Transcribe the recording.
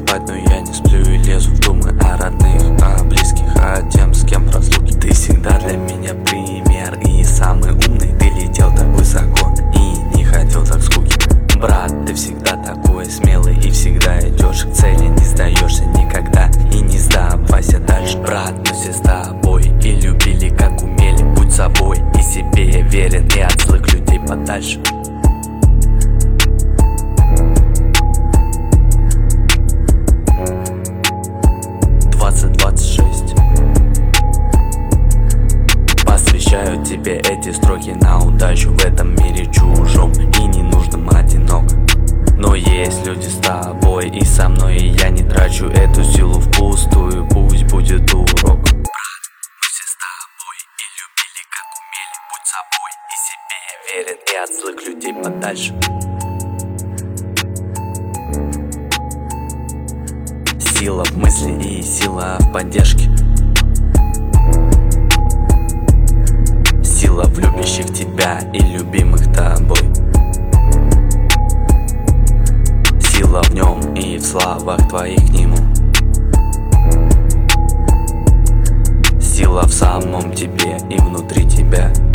спать, но я не сплю и лезу в думы о родных, о близких, о тем, с кем в разлуке. Ты всегда для меня пример и самый умный. Ты летел так высоко и не хотел так скуки. Брат, ты всегда такой смелый и всегда идешь к цели, не сдаешься никогда и не сдавайся дальше. Брат, мы все с тобой и любили как умели. Будь собой и себе верен, и от злых людей подальше. Посвящаю тебе эти строки на удачу в этом мире чужом и ненужном одинок. Но есть люди с тобой и со мной, и я не трачу эту силу впустую, пусть будет урок. Брат, мы все с тобой и любили как умели. Будь собой и себе верен, и от злых людей подальше. Сила в мысли и сила в поддержке. Сила в любящих тебя и любимых тобой. Сила в нем и в словах твоих к нему. Сила в самом тебе и внутри тебя.